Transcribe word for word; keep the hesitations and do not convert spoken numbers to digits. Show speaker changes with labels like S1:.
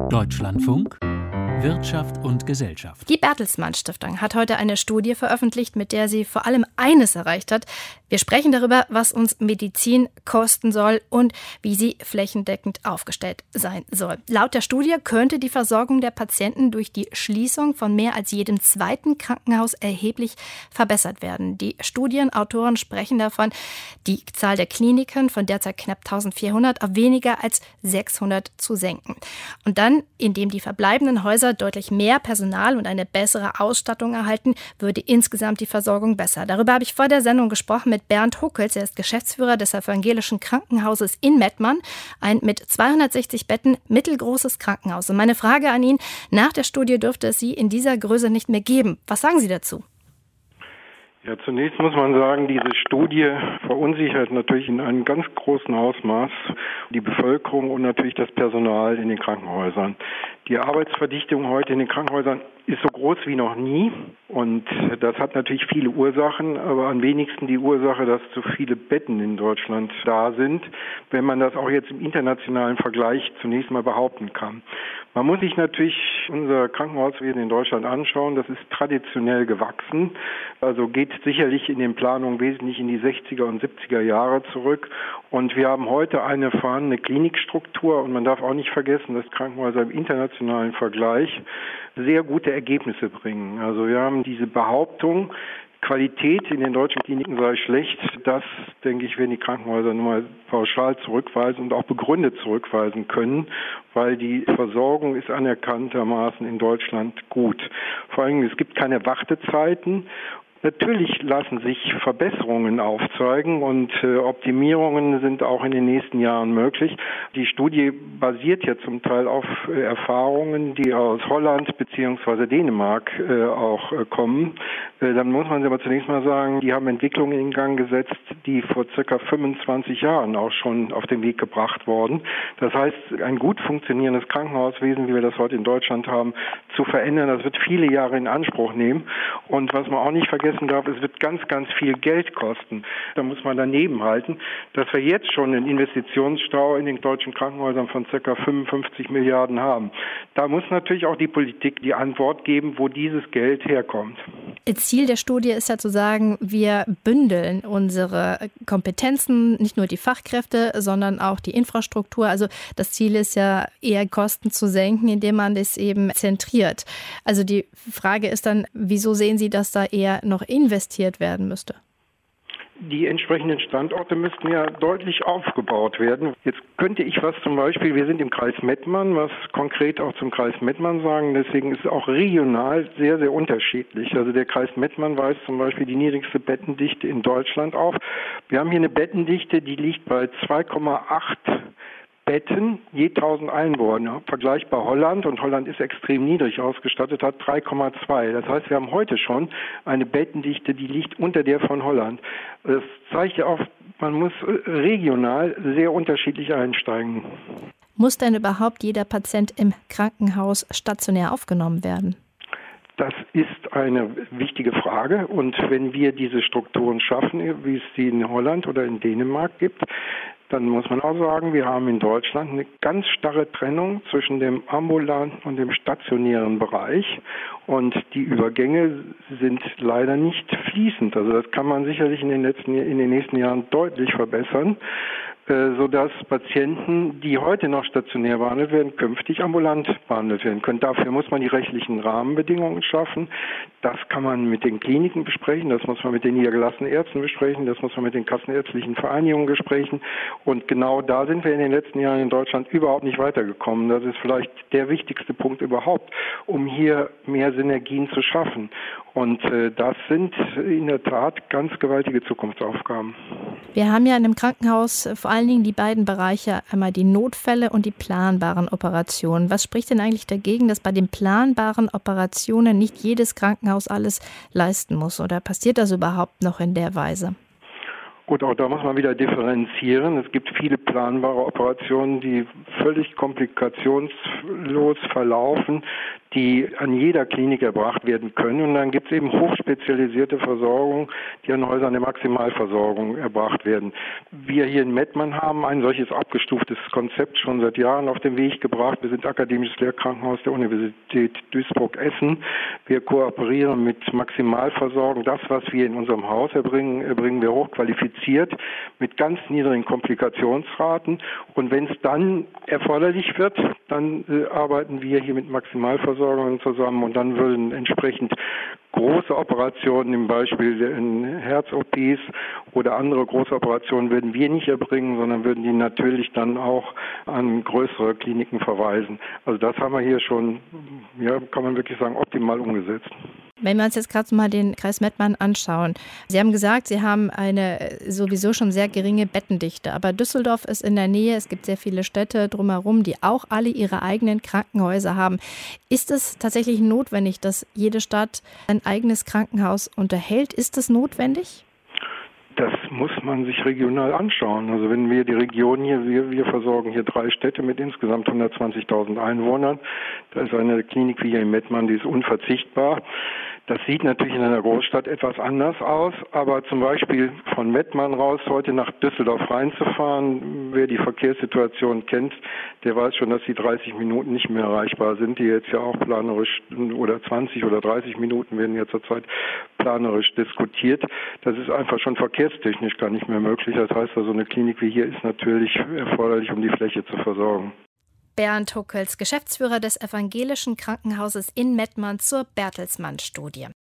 S1: Deutschlandfunk Wirtschaft und Gesellschaft.
S2: Die Bertelsmann Stiftung hat heute eine Studie veröffentlicht, mit der sie vor allem eines erreicht hat. Wir sprechen darüber, was uns Medizin kosten soll und wie sie flächendeckend aufgestellt sein soll. Laut der Studie könnte die Versorgung der Patienten durch die Schließung von mehr als jedem zweiten Krankenhaus erheblich verbessert werden. Die Studienautoren sprechen davon, die Zahl der Kliniken von derzeit knapp eintausendvierhundert auf weniger als sechshundert zu senken. Und dann, indem die verbleibenden Häuser deutlich mehr Personal und eine bessere Ausstattung erhalten, würde insgesamt die Versorgung besser. Darüber habe ich vor der Sendung gesprochen mit Bernd Huckels. Er ist Geschäftsführer des Evangelischen Krankenhauses in Mettmann, ein mit zweihundertsechzig Betten mittelgroßes Krankenhaus. Und meine Frage an ihn: Nach der Studie dürfte es sie in dieser Größe nicht mehr geben. Was sagen Sie dazu?
S3: Ja, zunächst muss man sagen, diese Studie verunsichert natürlich in einem ganz großen Ausmaß die Bevölkerung und natürlich das Personal in den Krankenhäusern. Die Arbeitsverdichtung heute in den Krankenhäusern ist so groß wie noch nie und das hat natürlich viele Ursachen, aber am wenigsten die Ursache, dass zu viele Betten in Deutschland da sind, wenn man das auch jetzt im internationalen Vergleich zunächst mal behaupten kann. Man muss sich natürlich unser Krankenhauswesen in Deutschland anschauen. Das ist traditionell gewachsen, also geht sicherlich in den Planungen wesentlich in die sechziger und siebziger Jahre zurück. Und wir haben heute eine vorhandene Klinikstruktur und man darf auch nicht vergessen, dass Krankenhäuser im internationalen Vergleich sehr gute Ergebnisse bringen. Also wir haben diese Behauptung, Qualität in den deutschen Kliniken sei schlecht. Das, denke ich, werden die Krankenhäuser nun mal pauschal zurückweisen und auch begründet zurückweisen können, weil die Versorgung ist anerkanntermaßen in Deutschland gut. Vor allem, es gibt keine Wartezeiten. Natürlich lassen sich Verbesserungen aufzeigen und äh, Optimierungen sind auch in den nächsten Jahren möglich. Die Studie basiert ja zum Teil auf äh, Erfahrungen, die aus Holland bzw. Dänemark äh, auch äh, kommen. Äh, dann muss man aber zunächst mal sagen, die haben Entwicklungen in Gang gesetzt, die vor circa fünfundzwanzig Jahren auch schon auf den Weg gebracht wurden. Das heißt, ein gut funktionierendes Krankenhauswesen, wie wir das heute in Deutschland haben, zu verändern, das wird viele Jahre in Anspruch nehmen. Und was man auch nicht vergessen darf, es wird ganz, ganz viel Geld kosten. Da muss man daneben halten, dass wir jetzt schon einen Investitionsstau in den deutschen Krankenhäusern von ca. fünfundfünfzig Milliarden haben. Da muss natürlich auch die Politik die Antwort geben, wo dieses Geld herkommt.
S2: Ziel der Studie ist ja zu sagen, wir bündeln unsere Kompetenzen, nicht nur die Fachkräfte, sondern auch die Infrastruktur. Also das Ziel ist ja eher Kosten zu senken, indem man das eben zentriert. Also die Frage ist dann, wieso sehen Sie, dass da eher noch investiert werden müsste?
S3: Die entsprechenden Standorte müssten ja deutlich aufgebaut werden. Jetzt könnte ich was zum Beispiel, wir sind im Kreis Mettmann, was konkret auch zum Kreis Mettmann sagen, deswegen ist es auch regional sehr, sehr unterschiedlich. Also der Kreis Mettmann weist zum Beispiel die niedrigste Bettendichte in Deutschland auf. Wir haben hier eine Bettendichte, die liegt bei zwei Komma acht Betten je tausend Einwohner. Vergleichbar Holland, und Holland ist extrem niedrig ausgestattet, hat drei Komma zwei. Das heißt, wir haben heute schon eine Bettendichte, die liegt unter der von Holland. Das zeigt ja auch, man muss regional sehr unterschiedlich einsteigen.
S2: Muss denn überhaupt jeder Patient im Krankenhaus stationär aufgenommen werden?
S3: Das ist eine wichtige Frage. Und wenn wir diese Strukturen schaffen, wie es sie in Holland oder in Dänemark gibt, dann muss man auch sagen, wir haben in Deutschland eine ganz starre Trennung zwischen dem ambulanten und dem stationären Bereich. Und die Übergänge sind leider nicht fließend. Also das kann man sicherlich in den letzten, in den nächsten Jahren deutlich verbessern, sodass Patienten, die heute noch stationär behandelt werden, künftig ambulant behandelt werden können. Dafür muss man die rechtlichen Rahmenbedingungen schaffen. Das kann man mit den Kliniken besprechen, das muss man mit den niedergelassenen Ärzten besprechen, das muss man mit den kassenärztlichen Vereinigungen besprechen. Und genau da sind wir in den letzten Jahren in Deutschland überhaupt nicht weitergekommen. Das ist vielleicht der wichtigste Punkt überhaupt, um hier mehr Synergien zu schaffen. Und äh, das sind in der Tat ganz gewaltige Zukunftsaufgaben.
S2: Wir haben ja in einem Krankenhaus vor allen Dingen die beiden Bereiche, einmal die Notfälle und die planbaren Operationen. Was spricht denn eigentlich dagegen, dass bei den planbaren Operationen nicht jedes Krankenhaus alles leisten muss? Oder passiert das überhaupt noch in der Weise?
S3: Gut, auch da muss man wieder differenzieren. Es gibt viele planbare Operationen, die völlig komplikationslos verlaufen, die an jeder Klinik erbracht werden können. Und dann gibt es eben hochspezialisierte Versorgung, die an Häusern der Maximalversorgung erbracht werden. Wir hier in Mettmann haben ein solches abgestuftes Konzept schon seit Jahren auf den Weg gebracht. Wir sind akademisches Lehrkrankenhaus der Universität Duisburg-Essen. Wir kooperieren mit Maximalversorgung. Das, was wir in unserem Haus erbringen, erbringen wir hochqualifiziert mit ganz niedrigen Komplikationsraten. Und wenn es dann erforderlich wird, dann äh, arbeiten wir hier mit Maximalversorgung zusammen und dann würden entsprechend große Operationen, im Beispiel in Herz-O Ps oder andere große Operationen, würden wir nicht erbringen, sondern würden die natürlich dann auch an größere Kliniken verweisen. Also das haben wir hier schon, ja, kann man wirklich sagen, optimal umgesetzt.
S2: Wenn wir uns jetzt gerade mal den Kreis Mettmann anschauen. Sie haben gesagt, Sie haben eine sowieso schon sehr geringe Bettendichte. Aber Düsseldorf ist in der Nähe. Es gibt sehr viele Städte drumherum, die auch alle ihre eigenen Krankenhäuser haben. Ist es tatsächlich notwendig, dass jede Stadt ein eigenes Krankenhaus unterhält? Ist es notwendig?
S3: Das muss man sich regional anschauen. Also wenn wir die Region hier, wir, wir versorgen hier drei Städte mit insgesamt hundertzwanzigtausend Einwohnern. Da ist eine Klinik wie hier in Mettmann, die ist unverzichtbar. Das sieht natürlich in einer Großstadt etwas anders aus, aber zum Beispiel von Mettmann raus heute nach Düsseldorf reinzufahren, wer die Verkehrssituation kennt, der weiß schon, dass die dreißig Minuten nicht mehr erreichbar sind, die jetzt ja auch planerisch, oder zwanzig oder dreißig Minuten werden ja zurzeit planerisch diskutiert. Das ist einfach schon verkehrstechnisch gar nicht mehr möglich. Das heißt, also eine Klinik wie hier ist natürlich erforderlich, um die Fläche zu versorgen.
S2: Bernd Huckels, Geschäftsführer des Evangelischen Krankenhauses in Mettmann zur Bertelsmann-Studie.